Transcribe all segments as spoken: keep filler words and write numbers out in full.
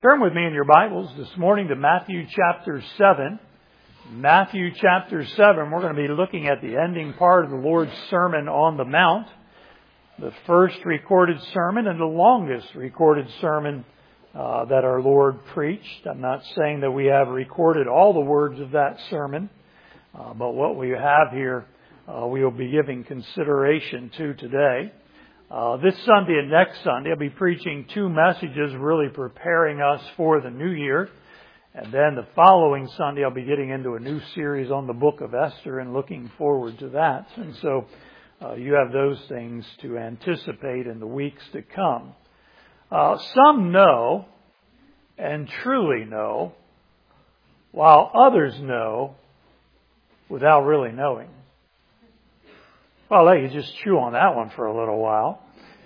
Turn with me in your Bibles this morning to Matthew chapter seven. Matthew chapter seven, we're going to be looking at the ending part of the Lord's Sermon on the Mount. The first recorded sermon and the longest recorded sermon uh, that our Lord preached. I'm not saying that we have recorded all the words of that sermon, uh, but what we have here uh, we will be giving consideration to today. Uh, this Sunday and next Sunday, I'll be preaching two messages really preparing us for the new year. And then the following Sunday, I'll be getting into a new series on the book of Esther and looking forward to that. And so uh, you have those things to anticipate in the weeks to come. Uh, some know and truly know, while others know without really knowing. Well, I'll let you just chew on that one for a little while.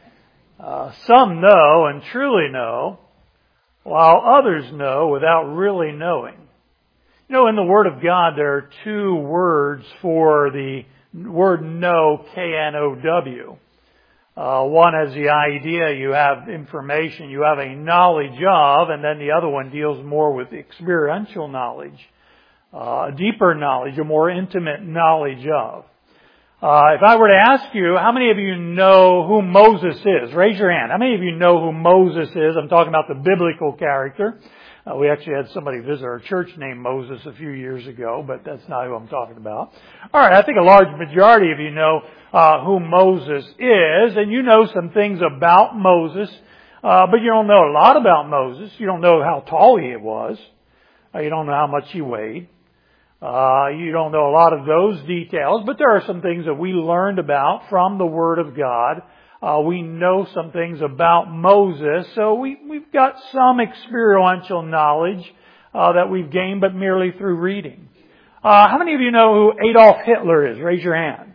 Uh, some know and truly know, while others know without really knowing. You know, in the Word of God, there are two words for the word know, K N O W. Uh, one has the idea you have information, you have a knowledge of, and then the other one deals more with experiential knowledge, uh, a deeper knowledge, a more intimate knowledge of. Uh, if I were to ask you, how many of you know who Moses is? Raise your hand. How many of you know who Moses is? I'm talking about the biblical character. Uh, we actually had somebody visit our church named Moses a few years ago, but that's not who I'm talking about. All right, I think a large majority of you know uh, who Moses is, and you know some things about Moses, uh, but you don't know a lot about Moses. You don't know how tall he was. Uh, you don't know how much he weighed. Uh, you don't know a lot of those details, but there are some things that we learned about from the Word of God. Uh, we know some things about Moses, so we, we've got some experiential knowledge uh, that we've gained, but merely through reading. Uh, how many of you know who Adolf Hitler is? Raise your hand.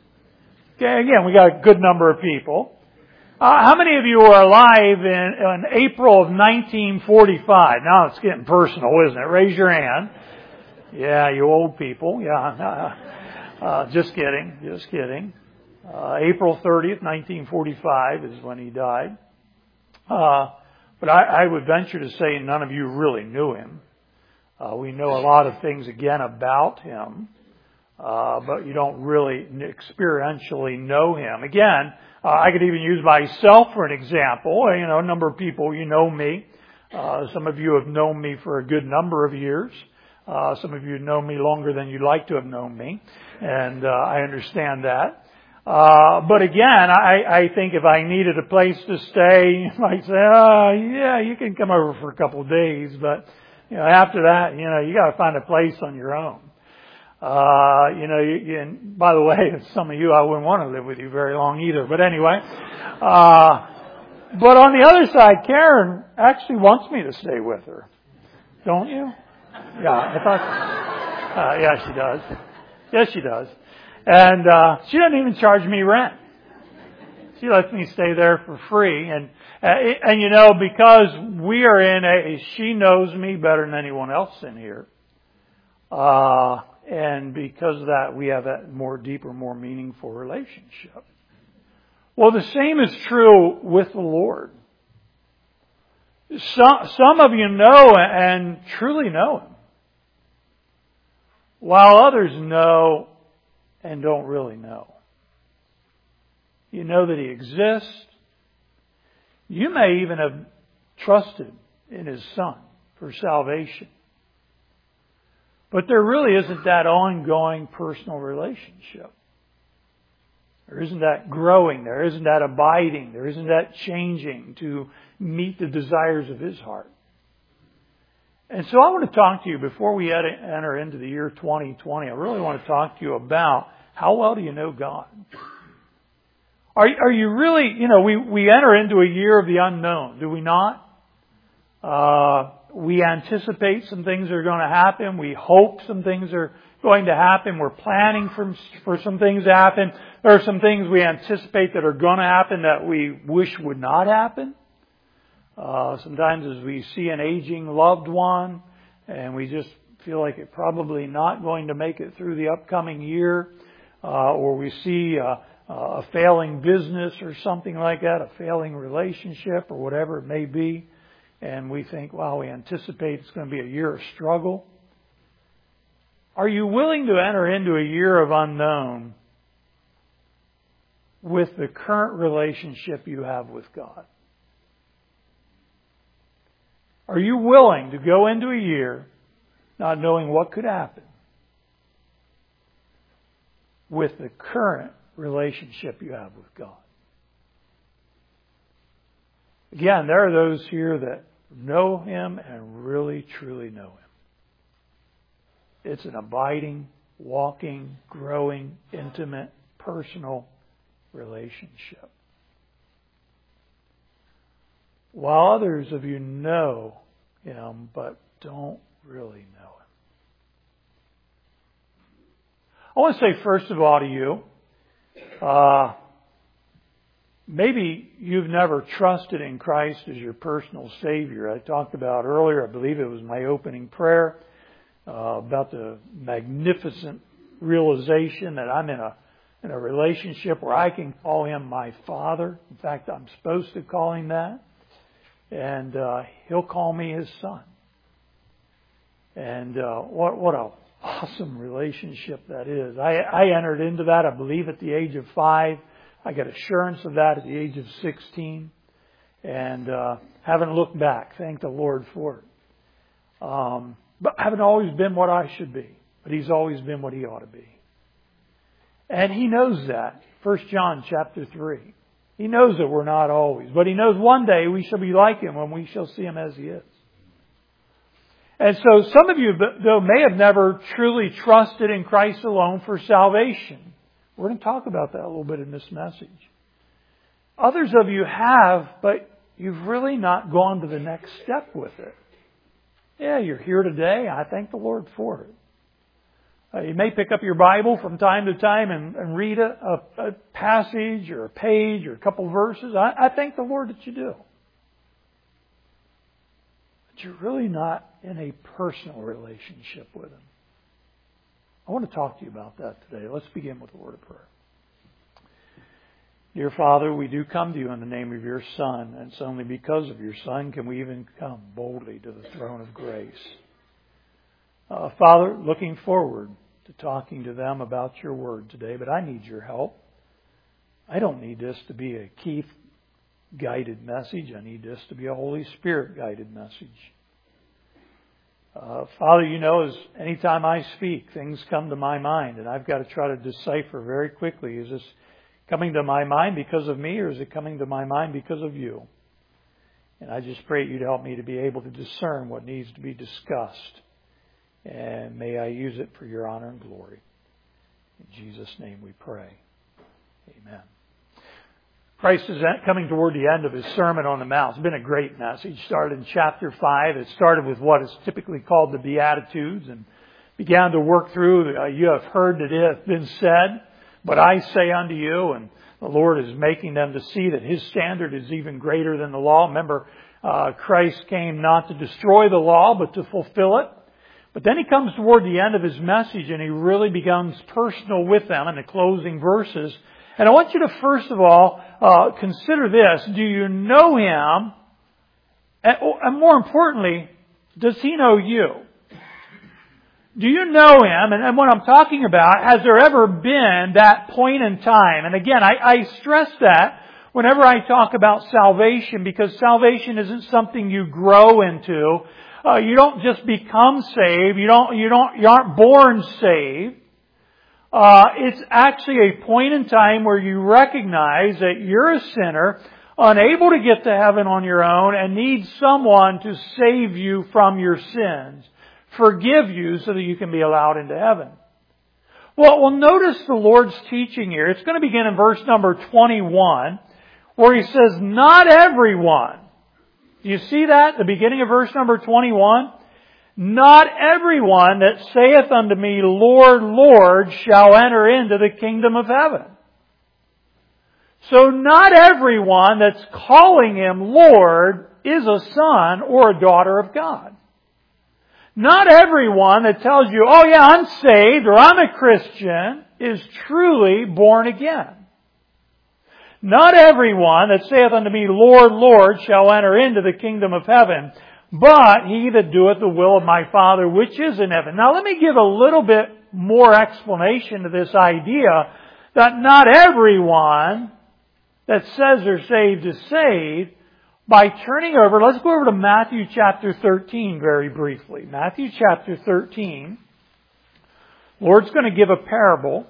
Okay, again, we got a good number of people. Uh, how many of you were alive in, in April of nineteen forty-five? Now it's getting personal, isn't it? Raise your hand. Yeah, you old people. Yeah, uh, uh, just kidding, just kidding. Uh, April thirtieth, nineteen forty-five is when he died. Uh, but I, I would venture to say none of you really knew him. Uh, we know a lot of things again about him, uh, but you don't really experientially know him. Again, uh, I could even use myself for an example. You know, a number of people, you know me. Uh, some of you have known me for a good number of years. Uh, some of you know me longer than you'd like to have known me, and uh, I understand that. Uh, but again, I, I think if I needed a place to stay, you might say, oh, yeah, you can come over for a couple of days, but you know, after that, you know, you got to find a place on your own. Uh, you know, you, you, and by the way, some of you, I wouldn't want to live with you very long either, but anyway. Uh, but on the other side, Karen actually wants me to stay with her. Don't you? Yeah, I thought, uh, yeah, she does. Yes, she does. And, uh, she doesn't even charge me rent. She lets me stay there for free. And, uh, and you know, because we are in a, she knows me better than anyone else in here. Uh, and because of that, we have that more deeper, more meaningful relationship. Well, the same is true with the Lord. Some, some of you know and truly know Him, while others know and don't really know. You know that He exists. You may even have trusted in His Son for salvation. But there really isn't that ongoing personal relationship. There isn't that growing. There isn't that abiding. There isn't that changing to meet the desires of His heart. And so I want to talk to you before we enter into the year twenty twenty. I really want to talk to you about how well do you know God? Are, are you really, you know, we, we enter into a year of the unknown, do we not? Uh, we anticipate some things are going to happen. We hope some things are going to happen. We're planning for, for some things to happen. There are some things we anticipate that are going to happen that we wish would not happen. Uh, sometimes as we see an aging loved one and we just feel like it's probably not going to make it through the upcoming year, uh, or we see uh, a failing business or something like that, a failing relationship or whatever it may be, and we think, wow, we anticipate it's going to be a year of struggle. Are you willing to enter into a year of unknown with the current relationship you have with God? Are you willing to go into a year not knowing what could happen with the current relationship you have with God? Again, there are those here that know Him and really, truly know Him. It's an abiding, walking, growing, intimate, personal relationship. While others of you know Him, but don't really know Him. I want to say first of all to you, uh, maybe you've never trusted in Christ as your personal Savior. I talked about earlier, I believe it was my opening prayer, uh, about the magnificent realization that I'm in a in a relationship where I can call Him my Father. In fact, I'm supposed to call Him that. And uh, He'll call me His Son. And uh, what what a awesome relationship that is. I, I entered into that, I believe, at the age of five. I got assurance of that at the age of sixteen. And uh, haven't looked back. Thank the Lord for it. Um, but I haven't always been what I should be. But He's always been what He ought to be. And He knows that. First John chapter three. He knows that we're not always. But He knows one day we shall be like Him when we shall see Him as He is. And so some of you, though, may have never truly trusted in Christ alone for salvation. We're going to talk about that a little bit in this message. Others of you have, but you've really not gone to the next step with it. Yeah, you're here today. I thank the Lord for it. Uh, you may pick up your Bible from time to time and, and read a, a, a passage or a page or a couple verses. I, I thank the Lord that you do. But you're really not in a personal relationship with Him. I want to talk to you about that today. Let's begin with a word of prayer. Dear Father, we do come to You in the name of Your Son, and it's only because of Your Son can we even come boldly to the throne of grace. Uh, Father, looking forward to talking to them about Your Word today, but I need Your help. I don't need this to be a Keith-guided message. I need this to be a Holy Spirit-guided message. Uh, Father, You know, as anytime I speak, things come to my mind, and I've got to try to decipher very quickly, is this coming to my mind because of me, or is it coming to my mind because of You? And I just pray You'd help me to be able to discern what needs to be discussed. And may I use it for Your honor and glory. In Jesus' name we pray. Amen. Christ is coming toward the end of His Sermon on the Mount. It's been a great message. It started in chapter five. It started with what is typically called the Beatitudes and began to work through, uh, you have heard that it hath been said, but I say unto you, and the Lord is making them to see that His standard is even greater than the law. Remember, uh, Christ came not to destroy the law, but to fulfill it. But then He comes toward the end of His message and He really becomes personal with them in the closing verses. And I want you to first of all uh, consider this. Do you know Him? And, and more importantly, does He know you? Do you know Him? And, and what I'm talking about, has there ever been that point in time? And again, I, I stress that whenever I talk about salvation, because salvation isn't something you grow into. Uh, you don't just become saved. You don't, you don't, you aren't born saved. Uh, it's actually a point in time where you recognize that you're a sinner, unable to get to heaven on your own, and need someone to save you from your sins, forgive you so that you can be allowed into heaven. Well, well, notice the Lord's teaching here. It's going to begin in verse number twenty-one, where He says, not everyone. Do you see that? The beginning of verse number twenty-one. Not everyone that saith unto me, Lord, Lord, shall enter into the kingdom of heaven. So not everyone that's calling Him Lord is a son or a daughter of God. Not everyone that tells you, oh yeah, I'm saved or I'm a Christian, is truly born again. not everyone that saith unto me, Lord, Lord, shall enter into the kingdom of heaven, but he that doeth the will of my Father which is in heaven. Now let me give a little bit more explanation to this idea that not everyone that says they're saved is saved, by turning over, let's go over to Matthew chapter thirteen very briefly. Matthew chapter thirteen. Lord's going to give a parable.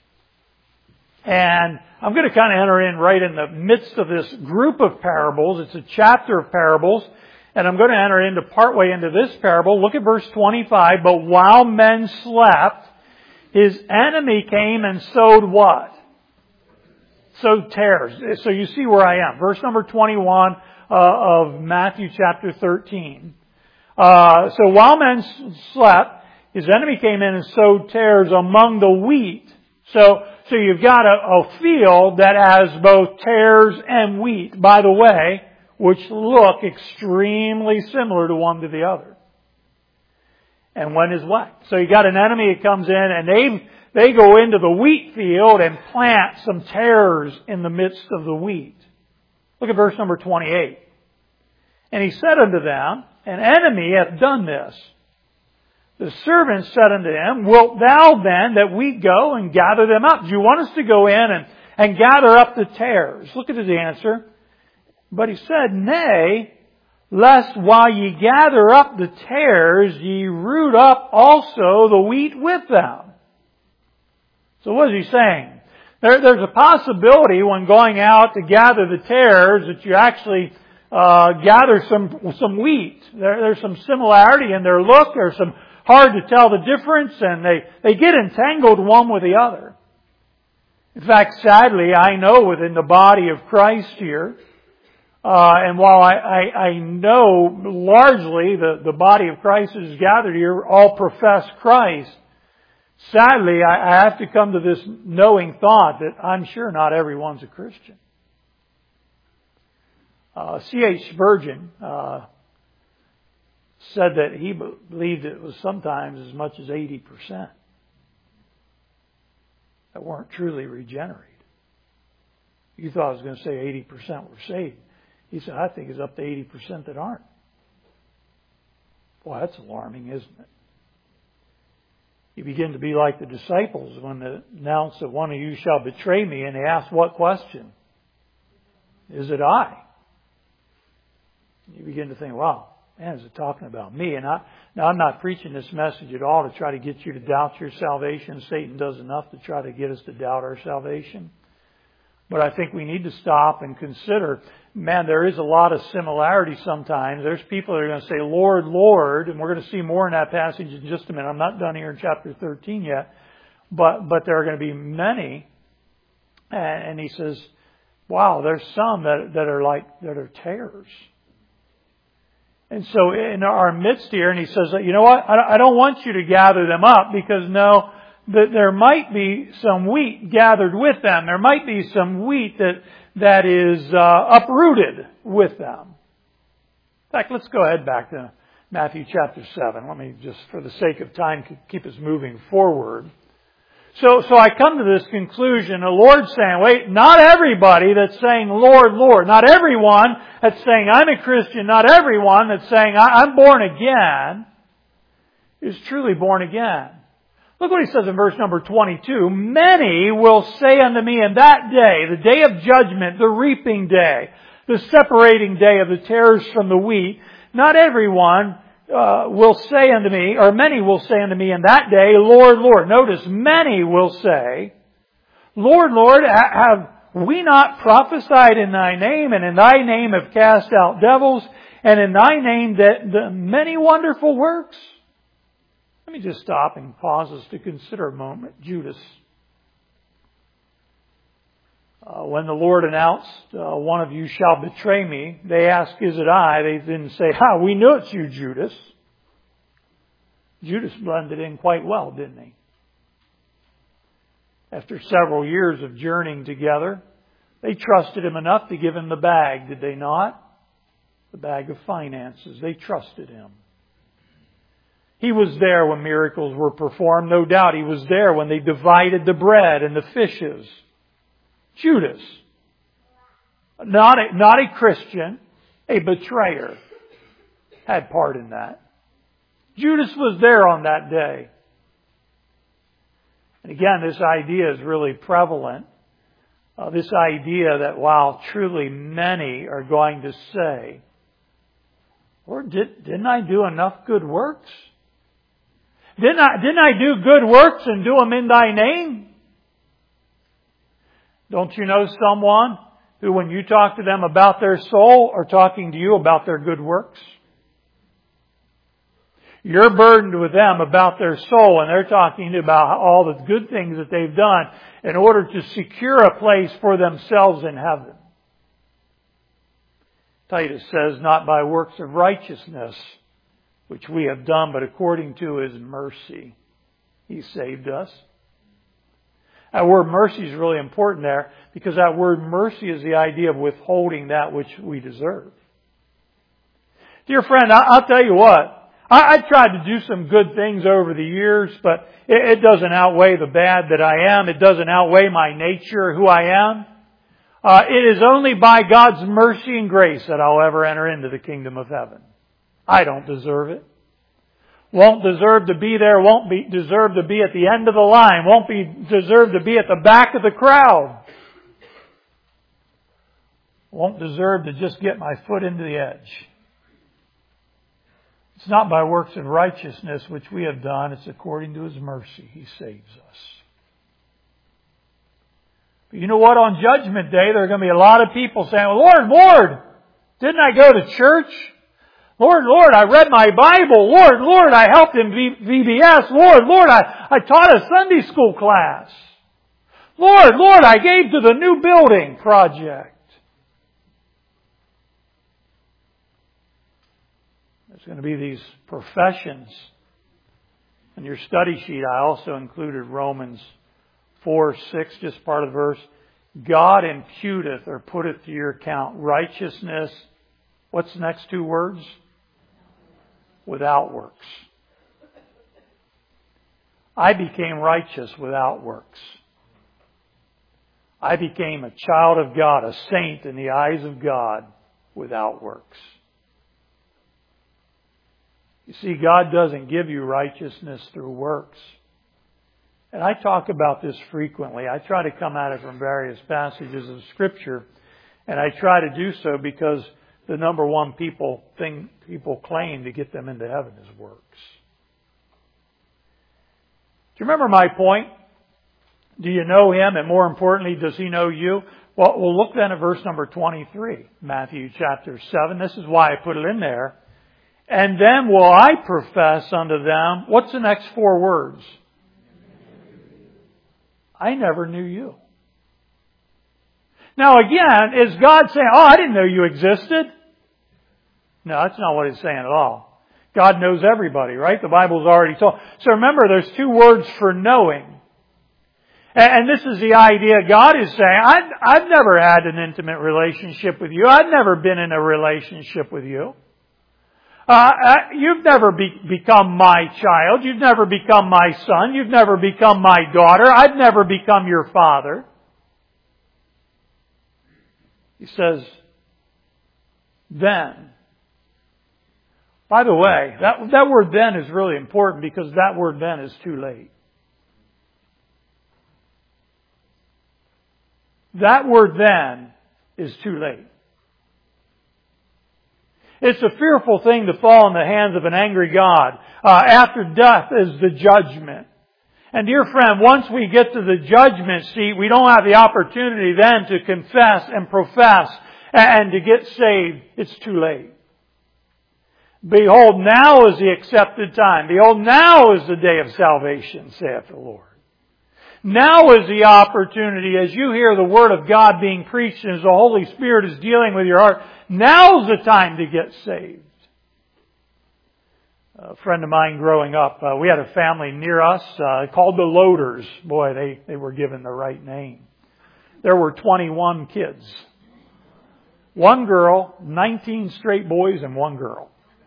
And I'm going to kind of enter in right in the midst of this group of parables. It's a chapter of parables. And I'm going to enter into partway into this parable. Look at verse twenty-five. But while men slept, his enemy came and sowed what? Sowed tares. So you see where I am. Verse number twenty-one uh, of Matthew chapter thirteen. Uh, so while men slept, his enemy came in and sowed tares among the wheat. So, so you've got a, a field that has both tares and wheat, by the way, which look extremely similar to one to the other. And one is wet. So you got an enemy that comes in and they, they go into the wheat field and plant some tares in the midst of the wheat. Look at verse number twenty-eight. And he said unto them, an enemy hath done this. The servant said unto him, wilt thou then that we go and gather them up? Do you want us to go in and, and gather up the tares? Look at his answer. But he said, nay, lest while ye gather up the tares, ye root up also the wheat with them. So what is he saying? There, there's a possibility when going out to gather the tares that you actually uh, gather some some wheat. There, there's some similarity in their look. There's some hard to tell the difference, and they, they get entangled one with the other. In fact, sadly, I know within the body of Christ here, uh, and while I, I, I know largely the, the body of Christ that is gathered here all profess Christ, sadly, I, I have to come to this knowing thought that I'm sure not everyone's a Christian. Uh, C H Spurgeon, uh, said that he believed it was sometimes as much as eighty percent that weren't truly regenerated. You thought I was going to say eighty percent were saved. He said, I think it's up to eighty percent that aren't. Boy, that's alarming, isn't it? You begin to be like the disciples when they announced that one of you shall betray me, and they asked what question? Is it I? You begin to think, wow, man, is it talking about me? And I, now I'm not preaching this message at all to try to get you to doubt your salvation. Satan does enough to try to get us to doubt our salvation. But I think we need to stop and consider, man, there is a lot of similarity sometimes. There's people that are going to say, Lord, Lord, and we're going to see more in that passage in just a minute. I'm not done here in chapter thirteen yet. But, but there are going to be many. And he says, wow, there's some that, that are like, that are tares. And so in our midst here, and he says, you know what, I don't want you to gather them up because no, that there might be some wheat gathered with them. There might be some wheat that, that is uh, uprooted with them. In fact, let's go ahead back to Matthew chapter seven. Let me just, for the sake of time, keep us moving forward. So, so I come to this conclusion, the Lord's saying, wait, not everybody that's saying, Lord, Lord, not everyone that's saying, I'm a Christian, not everyone that's saying, I'm born again, is truly born again. Look what he says in verse number twenty-two. Many will say unto me in that day, the day of judgment, the reaping day, the separating day of the tares from the wheat, not everyone Uh, will say unto me, or many will say unto me in that day, Lord, Lord. Notice, many will say, Lord, Lord, have we not prophesied in Thy name, and in Thy name have cast out devils, and in Thy name that the many wonderful works? Let me just stop and pause us to consider a moment. Judas. Uh, when the Lord announced, uh, one of you shall betray me, they asked, is it I? They didn't say, ha, we knew it's you, Judas. Judas blended in quite well, didn't he? After several years of journeying together, they trusted him enough to give him the bag, did they not? The bag of finances. They trusted him. He was there when miracles were performed. No doubt he was there when they divided the bread and the fishes. Judas. not a, not a Christian, a betrayer, had part in that. Judas was there on that day. And again, this idea is really prevalent. Uh, this idea that while truly many are going to say, Lord, did, didn't I do enough good works? Didn't I, didn't I do good works and do them in Thy name? Don't you know someone who, when you talk to them about their soul, are talking to you about their good works? You're burdened with them about their soul, and they're talking to you about all the good things that they've done in order to secure a place for themselves in heaven. Titus says, not by works of righteousness, which we have done, but according to His mercy, He saved us. That word mercy is really important there, because that word mercy is the idea of withholding that which we deserve. Dear friend, I'll tell you what, I, I tried to do some good things over the years, but it, it doesn't outweigh the bad that I am. It doesn't outweigh my nature, who I am. Uh, it is only by God's mercy and grace that I'll ever enter into the kingdom of heaven. I don't deserve it. Won't deserve to be there, won't be deserve to be at the end of the line, won't be deserve to be at the back of the crowd. Won't deserve to just get my foot into the edge. It's not by works of righteousness which we have done, it's according to His mercy He saves us. But you know what? On Judgment Day, there are going to be a lot of people saying, Lord, Lord, didn't I go to church? Lord, Lord, I read my Bible. Lord, Lord, I helped in V B S. Lord, Lord, I, I taught a Sunday school class. Lord, Lord, I gave to the new building project. There's going to be these professions. In your study sheet, I also included Romans four, six, just part of the verse. God imputeth or putteth to your account righteousness. What's the next two words? Without works. I became righteous without works. I became a child of God, a saint in the eyes of God without works. You see, God doesn't give you righteousness through works. And I talk about this frequently. I try to come at it from various passages of Scripture. And I try to do so because the number one people thing people claim to get them into heaven is works. Do you remember my point? Do you know Him? And more importantly, does He know you? Well, we'll look then at verse number twenty-three, Matthew chapter seven. This is why I put it in there. And then will I profess unto them, what's the next four words? I never knew you. Now again, is God saying, oh, I didn't know you existed? No, that's not what He's saying at all. God knows everybody, right? The Bible's already told. So remember, there's two words for knowing. And this is the idea God is saying, I've, I've never had an intimate relationship with you. I've never been in a relationship with you. Uh, you've never be, become my child. You've never become my son. You've never become my daughter. I've never become your father. He says, then. By the way, that, that word then is really important because that word then is too late. That word then is too late. It's a fearful thing to fall in the hands of an angry God. Uh, after death is the judgment. And dear friend, once we get to the judgment seat, we don't have the opportunity then to confess and profess and to get saved. It's too late. Behold, now is the accepted time. Behold, now is the day of salvation, saith the Lord. Now is the opportunity as you hear the Word of God being preached and as the Holy Spirit is dealing with your heart. Now's the time to get saved. A friend of mine growing up, uh, we had a family near us uh, called the Loaders. Boy, they, they were given the right name. There were twenty-one kids. One girl, nineteen straight boys, and one girl.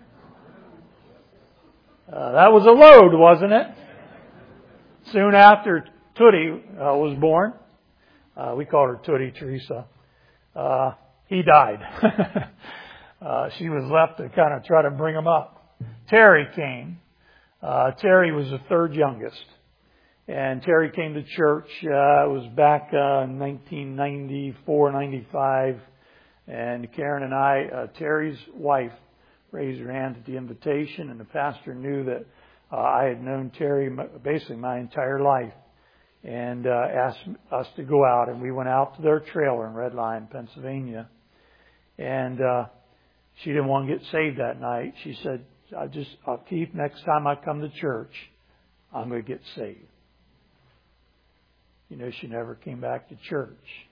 Uh, that was a load, wasn't it? Soon after Tootie uh, was born, uh, we called her Tootie Teresa. Uh, he died. uh, she was left to kind of try to bring him up. Terry came. Uh, Terry was the third youngest. And Terry came to church. Uh, it was back uh, in nineteen ninety-four, ninety-five. And Karen and I, uh, Terry's wife, raised her hand at the invitation. And the pastor knew that uh, I had known Terry basically my entire life. And uh, asked us to go out. And we went out to their trailer in Red Lion, Pennsylvania. And uh, she didn't want to get saved that night. She said, I just, I'll keep next time I come to church, I'm going to get saved. You know, she never came back to church.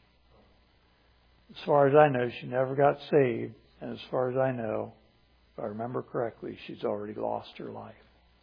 As far as I know, she never got saved. And as far as I know, if I remember correctly, she's already lost her life.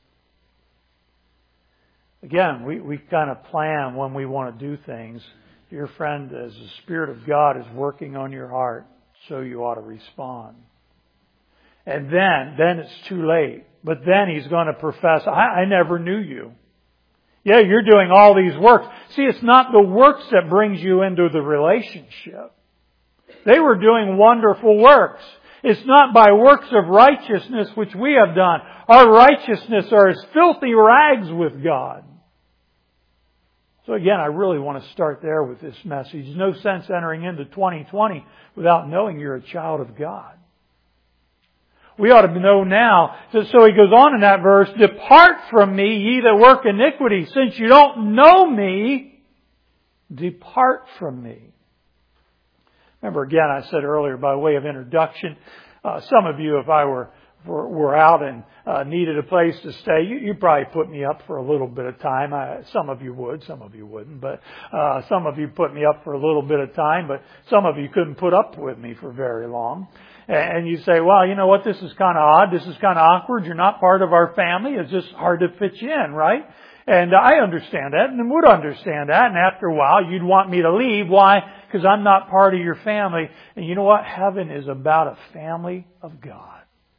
Again, we, we kind of plan when we want to do things. Dear friend, as the Spirit of God is working on your heart, so you ought to respond. And then, then it's too late. But then He's going to profess, I, I never knew you. Yeah, you're doing all these works. See, it's not the works that brings you into the relationship. They were doing wonderful works. It's not by works of righteousness which we have done. Our righteousness are as filthy rags with God. So again, I really want to start there with this message. No sense entering into twenty twenty without knowing you're a child of God. We ought to know now. So he goes on in that verse, depart from me, ye that work iniquity. Since you don't know me, depart from me. Remember again, I said earlier by way of introduction, uh, some of you, if I were were, were out and uh, needed a place to stay, you, you'd probably put me up for a little bit of time. I, some of you would, some of you wouldn't, but uh, some of you put me up for a little bit of time, but some of you couldn't put up with me for very long. And you say, well, you know what, this is kind of odd, this is kind of awkward, you're not part of our family, it's just hard to fit you in, right? And I understand that and would understand that, and after a while you'd want me to leave. Why? Because I'm not part of your family. And you know what? Heaven is about a family of God.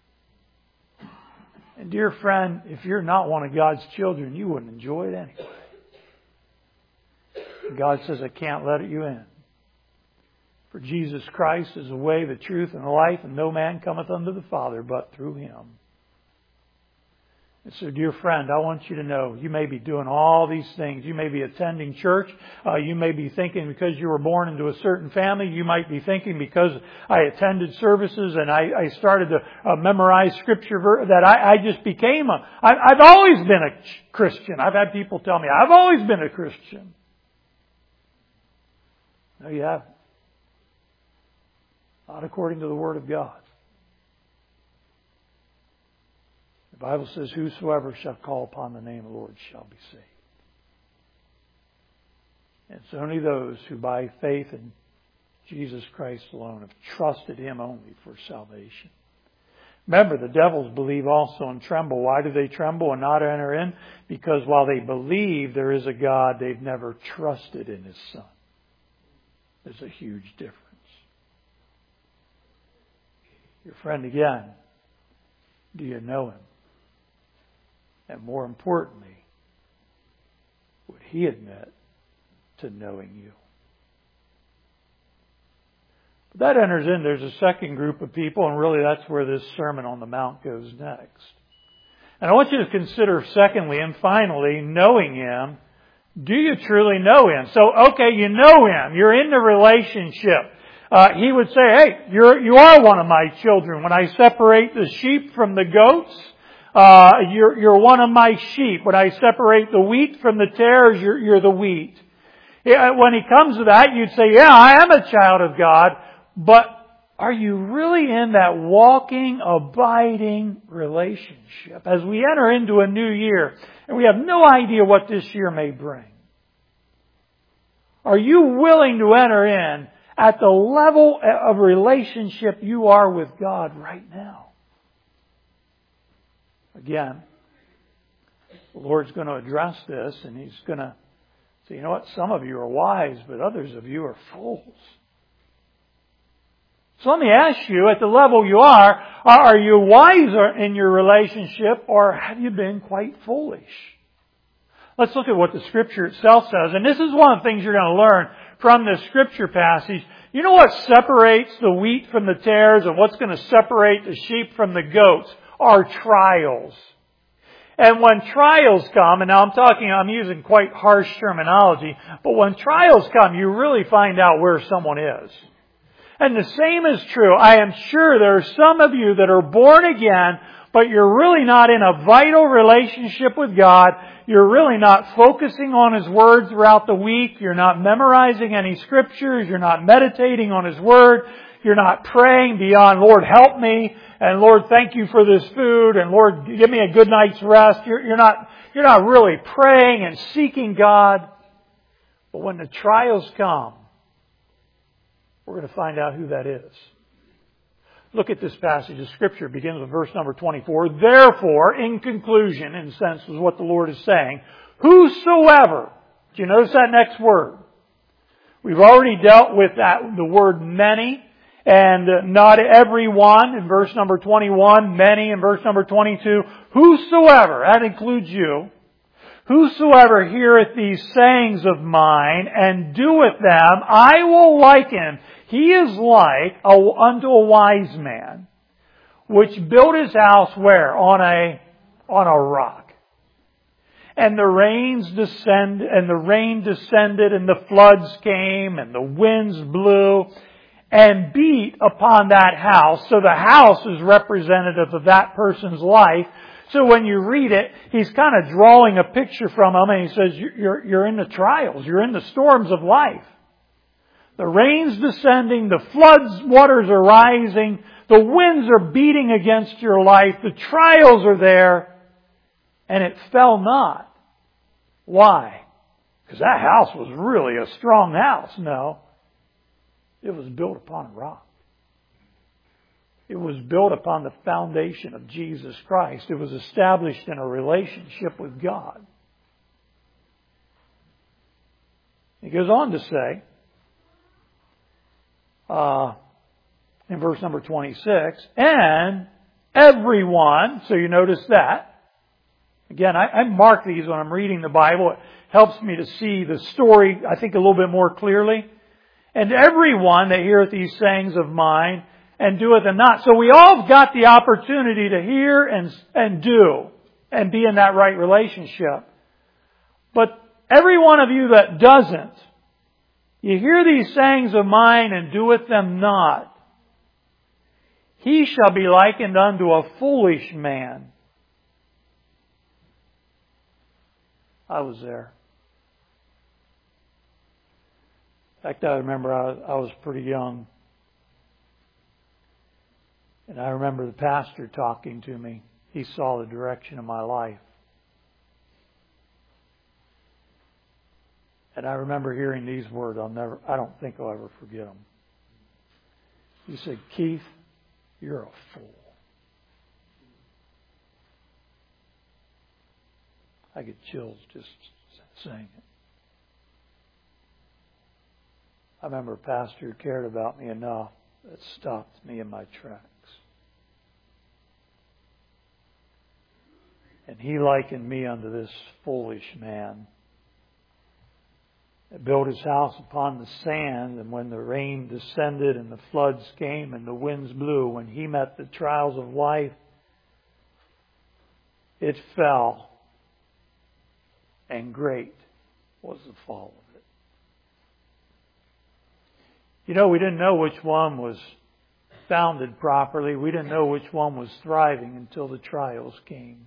And dear friend, if you're not one of God's children, you wouldn't enjoy it anyway. God says, I can't let you in. For Jesus Christ is the way, the truth, and the life, and no man cometh unto the Father but through Him. And so, dear friend, I want you to know, you may be doing all these things. You may be attending church. Uh, you may be thinking because you were born into a certain family. You might be thinking because I attended services and I, I started to uh, memorize Scripture that I, I just became a... I, I've always been a Christian. I've had people tell me, I've always been a Christian. No, you haven't. Not according to the Word of God. The Bible says, whosoever shall call upon the name of the Lord shall be saved. And it's only those who by faith in Jesus Christ alone have trusted Him only for salvation. Remember, the devils believe also and tremble. Why do they tremble and not enter in? Because while they believe there is a God, they've never trusted in His Son. There's a huge difference. Your friend again, do you know Him? And more importantly, would He admit to knowing you? But that enters in, there's a second group of people, and really that's where this Sermon on the Mount goes next. And I want you to consider secondly and finally, knowing Him. Do you truly know Him? So, okay, you know Him. You're in the relationship. Uh, he would say, hey, you're, you are one of my children. When I separate the sheep from the goats, uh, you're, you're one of my sheep. When I separate the wheat from the tares, you're, you're the wheat. When He comes to that, you'd say, yeah, I am a child of God, but are you really in that walking, abiding relationship? As we enter into a new year, and we have no idea what this year may bring, are you willing to enter in at the level of relationship you are with God right now? Again, the Lord's going to address this, and He's going to say, you know what, some of you are wise, but others of you are fools. So let me ask you, at the level you are, are you wiser in your relationship, or have you been quite foolish? Let's look at what the Scripture itself says. And this is one of the things you're going to learn from this Scripture passage. You know what separates the wheat from the tares and what's going to separate the sheep from the goats? Are trials. And when trials come, and now I'm talking, I'm using quite harsh terminology, but when trials come, you really find out where someone is. And the same is true. I am sure there are some of you that are born again, but you're really not in a vital relationship with God. You're really not focusing on His Word throughout the week. You're not memorizing any Scriptures. You're not meditating on His Word. You're not praying beyond, Lord, help me. And Lord, thank you for this food. And Lord, give me a good night's rest. You're, you're not, you're not really praying and seeking God. But when the trials come, we're going to find out who that is. Look at this passage of Scripture. It begins with verse number twenty-four. Therefore, in conclusion, in a sense, is what the Lord is saying, whosoever. Do you notice that next word? We've already dealt with that, the word many, and not everyone in verse number twenty-one, many in verse number twenty-two. Whosoever, that includes you, whosoever heareth these sayings of mine and doeth them, I will liken. He is like a, unto a wise man, which built his house where? On a, on a rock. And the rains descend, and the rain descended, and the floods came, and the winds blew, and beat upon that house. So the house is representative of that person's life. So when you read it, he's kind of drawing a picture from him, and he says, you're, you're in the trials, you're in the storms of life. The rain's descending, the floods, waters are rising, the winds are beating against your life, the trials are there, and it fell not. Why? Because that house was really a strong house. No. It was built upon a rock. It was built upon the foundation of Jesus Christ. It was established in a relationship with God. He goes on to say, uh, in verse number twenty-six, and everyone, so you notice that. Again, I, I mark these when I'm reading the Bible. It helps me to see the story, I think, a little bit more clearly. And everyone that heareth these sayings of mine and doeth them not. So we all have got the opportunity to hear and, and do and be in that right relationship. But every one of you that doesn't, you hear these sayings of mine and doeth them not, he shall be likened unto a foolish man. I was there. In fact, I remember I was, I was pretty young. And I remember the pastor talking to me. He saw the direction of my life. And I remember hearing these words. I'll never, I don't think I'll ever forget them. He said, Keith, you're a fool. I get chills just saying it. I remember a pastor who cared about me enough that stopped me in my tracks. And he likened me unto this foolish man that built his house upon the sand, and when the rain descended and the floods came and the winds blew, when he met the trials of life, it fell, and great was the fall of it. You know, we didn't know which one was founded properly. We didn't know which one was thriving until the trials came.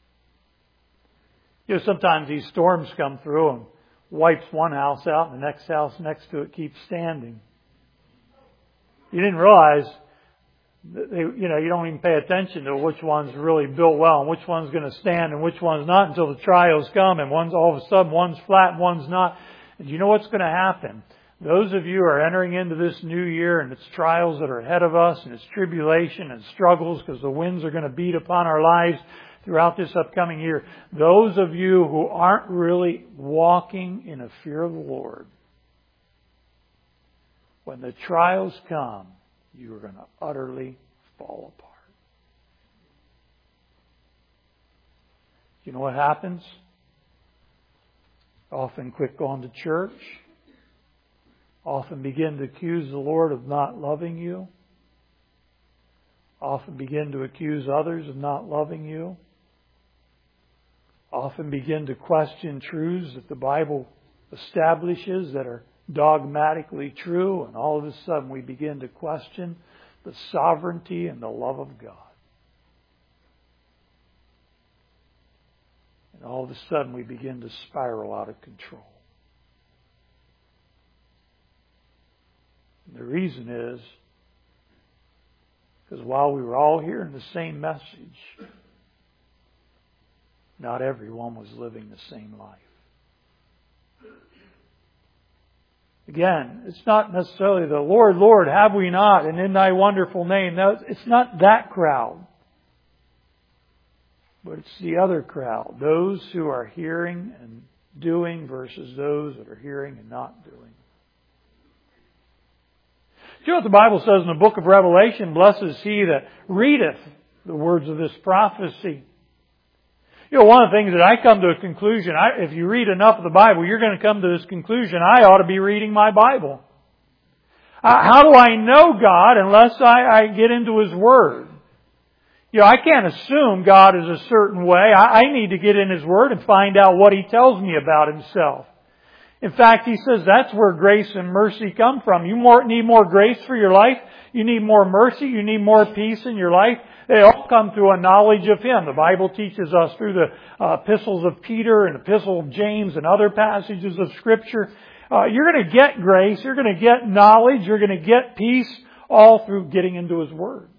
You know, sometimes these storms come through and wipes one house out and the next house next to it keeps standing. You didn't realize that they, you know, you don't even pay attention to which one's really built well and which one's going to stand and which one's not until the trials come, and one's all of a sudden one's flat and one's not. And you know what's going to happen? Those of you who are entering into this new year and its trials that are ahead of us and its tribulation and struggles because the winds are going to beat upon our lives throughout this upcoming year, those of you who aren't really walking in a fear of the Lord, when the trials come, you are going to utterly fall apart. You know what happens? Often quit going to church. Often begin to accuse the Lord of not loving you. Often begin to accuse others of not loving you. Often begin to question truths that the Bible establishes that are dogmatically true, and all of a sudden we begin to question the sovereignty and the love of God. And all of a sudden we begin to spiral out of control. And the reason is because while we were all hearing the same message, not everyone was living the same life. Again, it's not necessarily the Lord, Lord, have we not, and in thy wonderful name. No, it's not that crowd. But it's the other crowd. Those who are hearing and doing versus those that are hearing and not doing. Do you know what the Bible says in the book of Revelation? Blessed is he that readeth the words of this prophecy. You know, one of the things that I come to a conclusion, I, if you read enough of the Bible, you're going to come to this conclusion, I ought to be reading my Bible. Uh, how do I know God unless I, I get into His Word? You know, I can't assume God is a certain way. I, I need to get in His Word and find out what He tells me about Himself. In fact, He says that's where grace and mercy come from. You more, need more grace for your life. You need more mercy. You need more peace in your life. They all come through a knowledge of Him. The Bible teaches us through the uh, epistles of Peter and epistle of James and other passages of Scripture. Uh, you're going to get grace. You're going to get knowledge. You're going to get peace all through getting into His Word.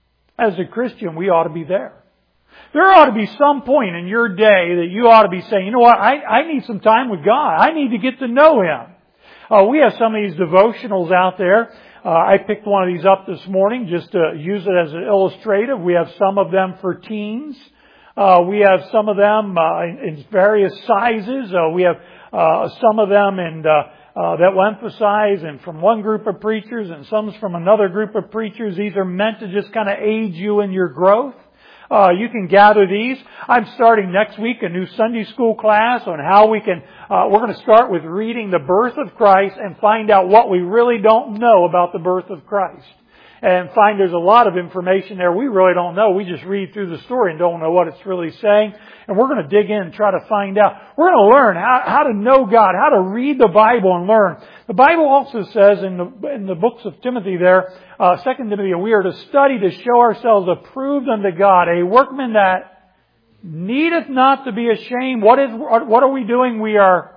As a Christian, we ought to be there. There ought to be some point in your day that you ought to be saying, you know what, I, I need some time with God. I need to get to know Him. Uh, we have some of these devotionals out there. Uh, I picked one of these up this morning just to use it as an illustrative. We have some of them for teens. Uh, we have some of them uh, in, in various sizes. Uh, we have uh, some of them in uh, uh, that will emphasize and from one group of preachers and some from another group of preachers. These are meant to just kind of aid you in your growth. Uh, you can gather these. I'm starting next week a new Sunday school class on how we can, uh, we're going to start with reading the birth of Christ and find out what we really don't know about the birth of Christ. And find there's a lot of information there we really don't know. We just read through the story and don't know what it's really saying. And we're going to dig in and try to find out. We're going to learn how, how to know God, how to read the Bible and learn. The Bible also says in the, in the books of Timothy there, uh, Second Timothy, we are to study to show ourselves approved unto God, a workman that needeth not to be ashamed. What is, what are we doing? We are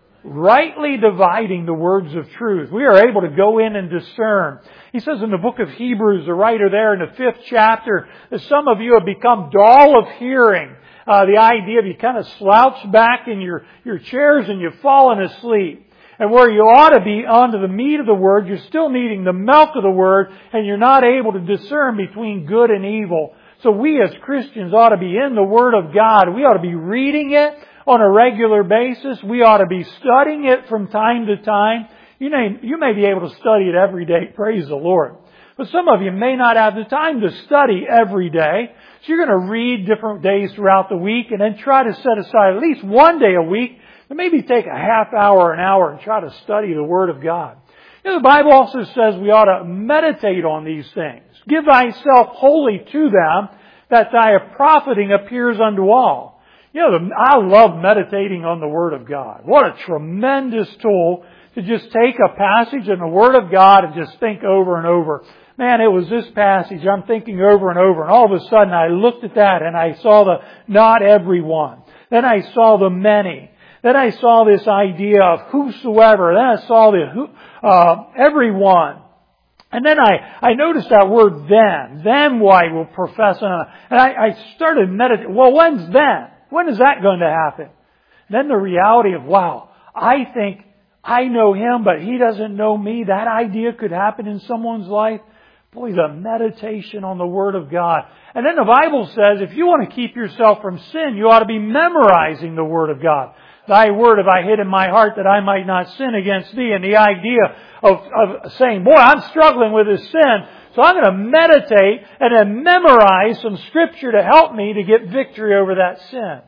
rightly dividing the words of truth. We are able to go in and discern. He says in the book of Hebrews, the writer there in the fifth chapter, that some of you have become dull of hearing. Uh, the idea of you kind of slouch back in your, your chairs and you've fallen asleep. And where you ought to be onto the meat of the Word, you're still needing the milk of the Word, and you're not able to discern between good and evil. So we as Christians ought to be in the Word of God. We ought to be reading it on a regular basis. We ought to be studying it from time to time. You may, you may be able to study it every day. Praise the Lord. But some of you may not have the time to study every day. So you're going to read different days throughout the week and then try to set aside at least one day a week and maybe take a half hour, an hour and try to study the Word of God. You know, the Bible also says we ought to meditate on these things. Give thyself wholly to them, that thy profiting appears unto all. You know, I love meditating on the Word of God. What a tremendous tool to just take a passage in the Word of God and just think over and over. Man, it was this passage I'm thinking over and over, and all of a sudden I looked at that and I saw the not everyone. Then I saw the many. Then I saw this idea of whosoever. Then I saw the who, uh, everyone. And then I, I noticed that word then. Then why will profess. And I, I started meditating. Well, when's then? When is that going to happen? Then the reality of, wow, I think I know Him, but He doesn't know me. That idea could happen in someone's life. Boy, the meditation on the Word of God. And then the Bible says if you want to keep yourself from sin, you ought to be memorizing the Word of God. Thy word have I hid in my heart that I might not sin against thee. And the idea of, of saying, boy, I'm struggling with this sin, so I'm going to meditate and then memorize some Scripture to help me to get victory over that sin.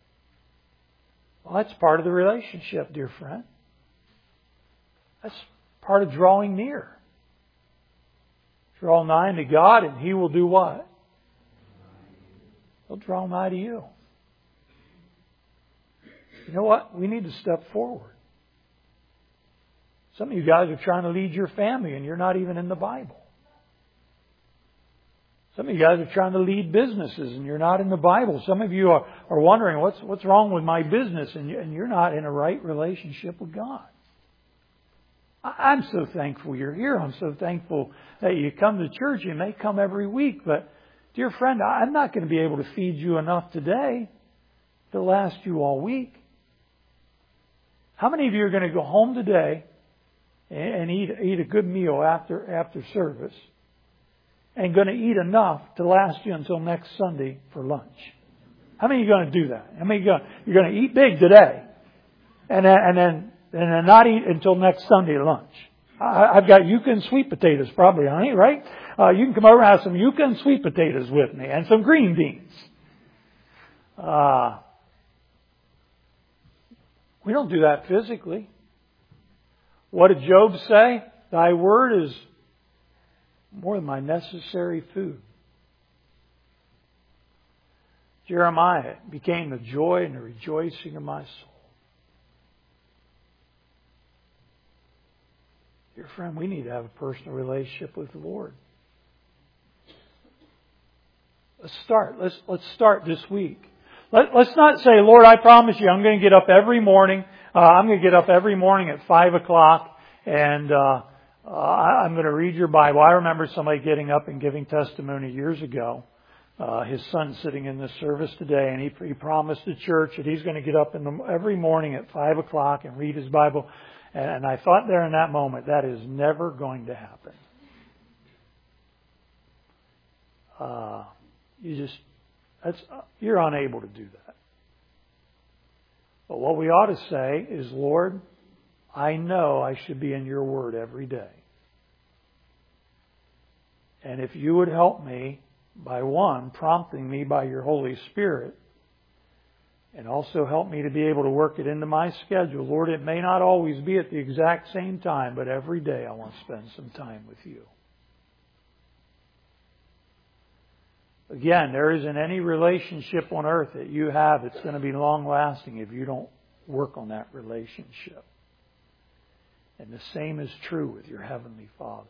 Well, that's part of the relationship, dear friend. That's part of drawing near. Draw nigh unto God and He will do what? He'll draw nigh to you. You know what? We need to step forward. Some of you guys are trying to lead your family and you're not even in the Bible. Some of you guys are trying to lead businesses and you're not in the Bible. Some of you are, are wondering, what's what's wrong with my business? And, you, and you're not in a right relationship with God. I, I'm so thankful you're here. I'm so thankful that you come to church. You may come every week. But, dear friend, I'm not going to be able to feed you enough today to last you all week. How many of you are going to go home today and, and eat, eat a good meal after, after service? And going to eat enough to last you until next Sunday for lunch? How many of you are going to do that? How many of you are going, you're going to eat big today, and then and then and then not eat until next Sunday lunch? I, I've got yuca and sweet potatoes, probably, honey, right? Uh, you can come over and have some yuca and sweet potatoes with me, and some green beans. Uh, we don't do that physically. What did Job say? Thy word is more than my necessary food. Jeremiah became the joy and the rejoicing of my soul. Dear friend, we need to have a personal relationship with the Lord. Let's start. Let's let's start this week. Let, let's not say, Lord, I promise you, I'm going to get up every morning. Uh, I'm going to get up every morning at five o'clock and uh, Uh, I'm going to read your Bible. I remember somebody getting up and giving testimony years ago. Uh, his son's sitting in this service today, and he, he promised the church that he's going to get up in the, every morning at five o'clock and read his Bible. And, and I thought there in that moment, that is never going to happen. Uh, you just, that's, you're unable to do that. But what we ought to say is, Lord, I know I should be in your word every day. And if you would help me by one, prompting me by your Holy Spirit, and also help me to be able to work it into my schedule. Lord, it may not always be at the exact same time, but every day I want to spend some time with you. Again, there isn't any relationship on earth that you have that's going to be long-lasting if you don't work on that relationship. And the same is true with your Heavenly Father.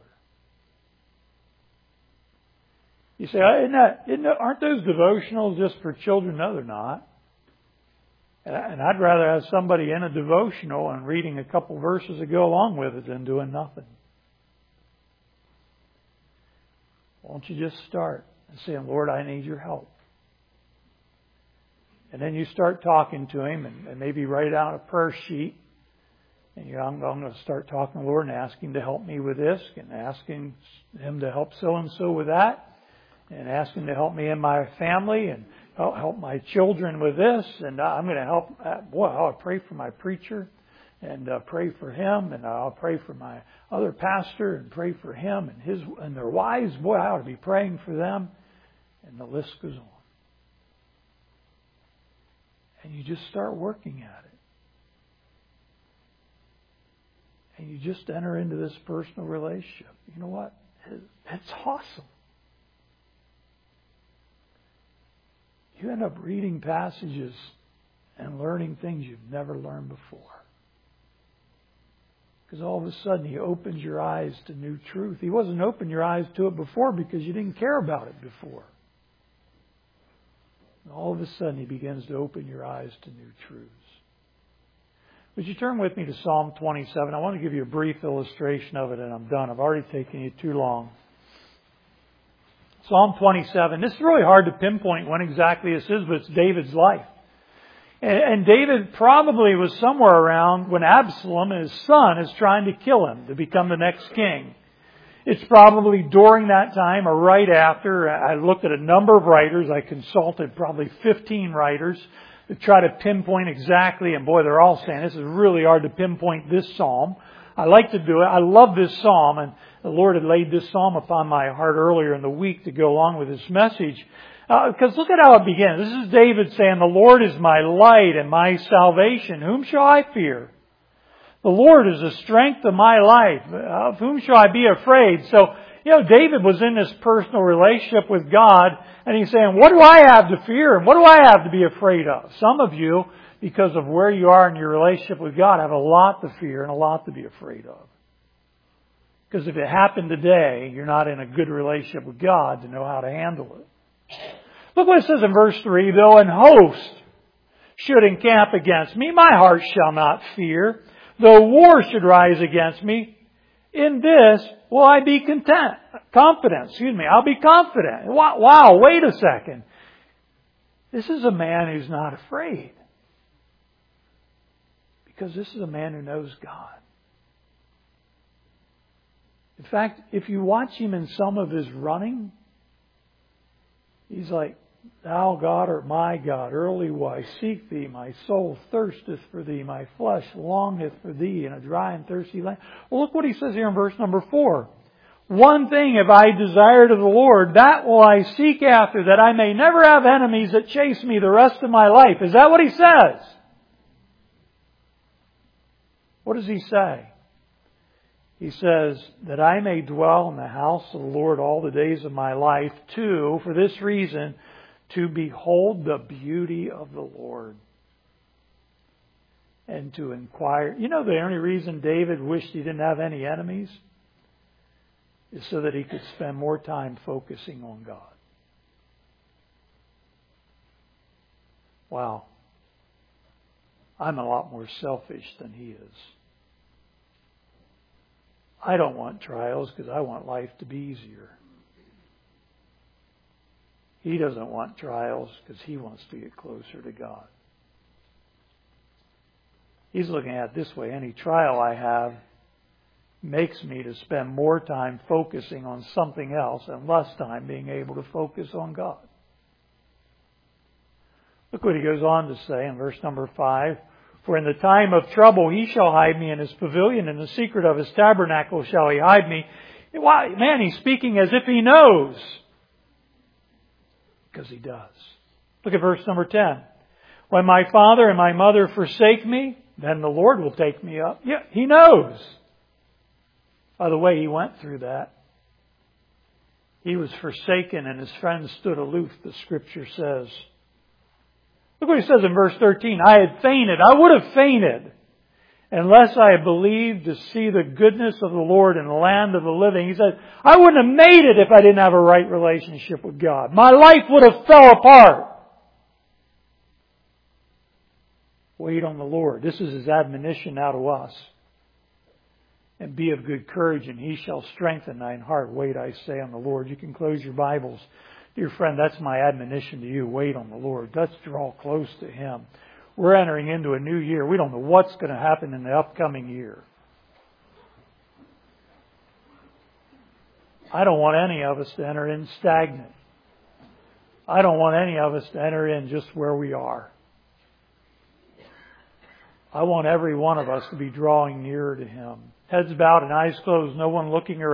You say, isn't that, isn't that, aren't those devotionals just for children? No, they're not. And I'd rather have somebody in a devotional and reading a couple verses to go along with it than doing nothing. Won't you just start and saying, Lord, I need your help. And then you start talking to Him and, and maybe write out a prayer sheet. And you're, I'm, I'm going to start talking to the Lord and asking to help me with this, and asking Him to help so-and-so with that, and asking to help me and my family, and help my children with this. And I'm going to help, boy, I'll pray for my preacher, and uh, pray for him, and I'll pray for my other pastor, and pray for him and his and their wives. Boy, I ought to be praying for them. And the list goes on. And you just start working at it. And you just enter into this personal relationship. You know what? It's awesome. You end up reading passages and learning things you've never learned before. Because all of a sudden He opens your eyes to new truth. He wasn't opening your eyes to it before because you didn't care about it before. And all of a sudden He begins to open your eyes to new truths. Would you turn with me to Psalm twenty-seven? I want to give you a brief illustration of it, and I'm done. I've already taken you too long. Psalm twenty-seven. This is really hard to pinpoint when exactly this is, but it's David's life. And David probably was somewhere around when Absalom, his son, is trying to kill him to become the next king. It's probably during that time or right after. I looked at a number of writers. I consulted probably fifteen writers to try to pinpoint exactly. And boy, they're all saying this is really hard to pinpoint this psalm. I like to do it. I love this psalm. And the Lord had laid this psalm upon my heart earlier in the week to go along with this message. Uh, because look at how it begins. This is David saying, the Lord is my light and my salvation. Whom shall I fear? The Lord is the strength of my life. Of whom shall I be afraid? So, you know, David was in this personal relationship with God, and he's saying, what do I have to fear, and what do I have to be afraid of? Some of you, because of where you are in your relationship with God, have a lot to fear and a lot to be afraid of. Because if it happened today, you're not in a good relationship with God to know how to handle it. Look what it says in verse three, though an host should encamp against me, my heart shall not fear. Though war should rise against me, in this will I be content. Confident, excuse me. I'll be confident. Wow, wow, wait a second. This is a man who's not afraid. Because this is a man who knows God. In fact, if you watch him in some of his running, he's like, Thou, God, art my God. Early will I seek Thee. My soul thirsteth for Thee. My flesh longeth for Thee in a dry and thirsty land. Well, look what he says here in verse number four. One thing have I desired of the Lord, that will I seek after, that I may never have enemies that chase me the rest of my life. Is that what he says? What does he say? He says, that I may dwell in the house of the Lord all the days of my life, too, for this reason, to behold the beauty of the Lord. And to inquire. You know the only reason David wished he didn't have any enemies? Is so that he could spend more time focusing on God. Wow. I'm a lot more selfish than he is. I don't want trials because I want life to be easier. He doesn't want trials because he wants to get closer to God. He's looking at it this way. Any trial I have makes me to spend more time focusing on something else and less time being able to focus on God. Look what he goes on to say in verse number five. For in the time of trouble he shall hide me in his pavilion. In the secret of his tabernacle shall he hide me. Wow, man, he's speaking as if he knows. Because he does. Look at verse number ten. When my father and my mother forsake me, then the Lord will take me up. Yeah, he knows. By the way, he went through that. He was forsaken and his friends stood aloof, the Scripture says. Look what he says in verse thirteen. I had fainted. I would have fainted unless I had believed to see the goodness of the Lord in the land of the living. He said, I wouldn't have made it if I didn't have a right relationship with God. My life would have fell apart. Wait on the Lord. This is his admonition now to us. And be of good courage, and he shall strengthen thine heart. Wait, I say, on the Lord. You can close your Bibles. Dear friend, that's my admonition to you. Wait on the Lord. Let's draw close to him. We're entering into a new year. We don't know what's going to happen in the upcoming year. I don't want any of us to enter in stagnant. I don't want any of us to enter in just where we are. I want every one of us to be drawing nearer to him. Heads bowed and eyes closed, no one looking around.